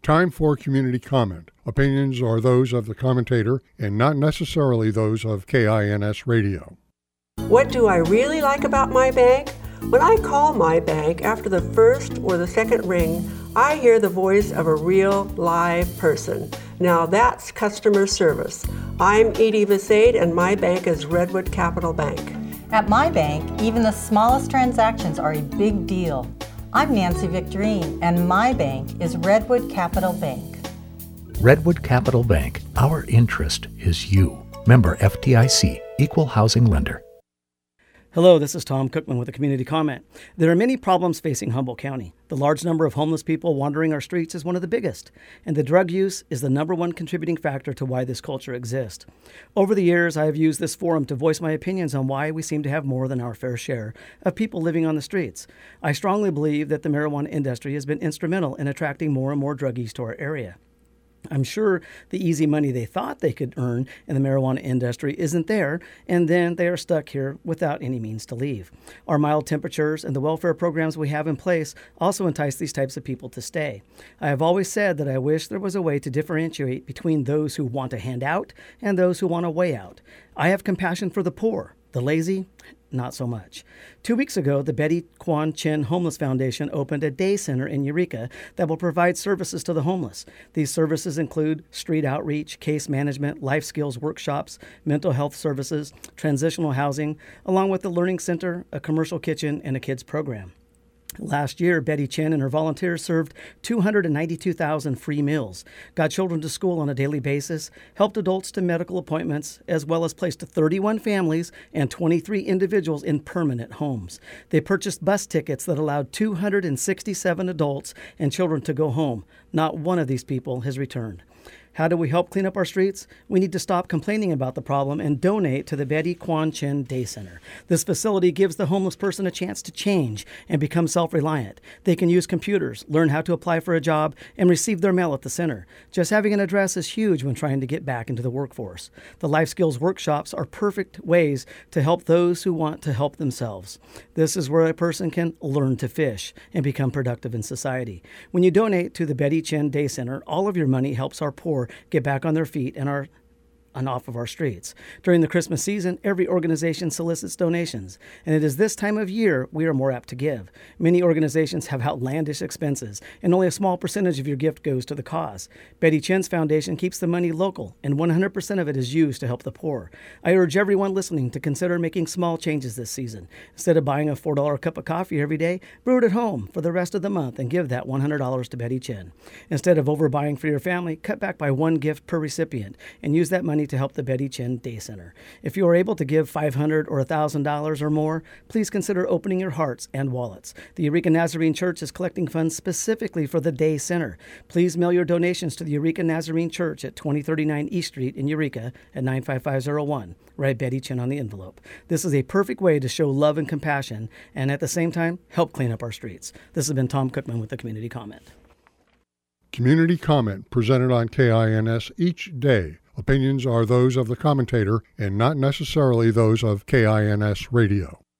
Time for community comment. Opinions are those of the commentator and not necessarily those of KINS Radio. What do I really like about my bank? When I call my bank after the first or the second ring, I hear the voice of a real live person. Now that's customer service. I'm Edie Visade and my bank is Redwood Capital Bank. At my bank, even the smallest transactions are a big deal. I'm Nancy Victorine, and my bank is Redwood Capital Bank. Redwood Capital Bank, our interest is you. Member FDIC, Equal Housing Lender. Hello, this is Tom Cookman with a community comment. There are many problems facing Humboldt County. The large number of homeless people wandering our streets is one of the biggest, and the drug use is the number one contributing factor to why this culture exists. Over the years, I have used this forum to voice my opinions on why we seem to have more than our fair share of people living on the streets. I strongly believe that the marijuana industry has been instrumental in attracting more and more druggies to our area. I'm sure the easy money they thought they could earn in the marijuana industry isn't there, and then they are stuck here without any means to leave. Our mild temperatures and the welfare programs we have in place also entice these types of people to stay. I have always said that I wish there was a way to differentiate between those who want a handout and those who want a way out. I have compassion for the poor, the lazy, not so much. 2 weeks ago, the Betty Quan Chin Homeless Foundation opened a day center in Eureka that will provide services to the homeless. These services include street outreach, case management, life skills workshops, mental health services, transitional housing, along with the Learning Center, a commercial kitchen, and a kids program. Last year, Betty Chin and her volunteers served 292,000 free meals, got children to school on a daily basis, helped adults to medical appointments, as well as placed 31 families and 23 individuals in permanent homes. They purchased bus tickets that allowed 267 adults and children to go home. Not one of these people has returned. How do we help clean up our streets? We need to stop complaining about the problem and donate to the Betty Quan Chin Day Center. This facility gives the homeless person a chance to change and become self-reliant. They can use computers, learn how to apply for a job, and receive their mail at the center. Just having an address is huge when trying to get back into the workforce. The life skills workshops are perfect ways to help those who want to help themselves. This is where a person can learn to fish and become productive in society. When you donate to the Betty Chin Day Center, all of your money helps our poor get back on their feet and off of our streets. During the Christmas season, every organization solicits donations, and it is this time of year we are more apt to give. Many organizations have outlandish expenses, and only a small percentage of your gift goes to the cause. Betty Chin's foundation keeps the money local, and 100% of it is used to help the poor. I urge everyone listening to consider making small changes this season. Instead of buying a $4 cup of coffee every day, brew it at home for the rest of the month and give that $100 to Betty Chin. Instead of overbuying for your family, cut back by one gift per recipient and use that money to help the Betty Chin Day Center. If you are able to give $500 or $1,000 or more, please consider opening your hearts and wallets. The Eureka Nazarene Church is collecting funds specifically for the Day Center. Please mail your donations to the Eureka Nazarene Church at 2039 East Street in Eureka at 95501. Write Betty Chin on the envelope. This is a perfect way to show love and compassion and at the same time help clean up our streets. This has been Tom Cookman with the Community Comment. Community comment presented on KINS each day. Opinions are those of the commentator and not necessarily those of KINS Radio.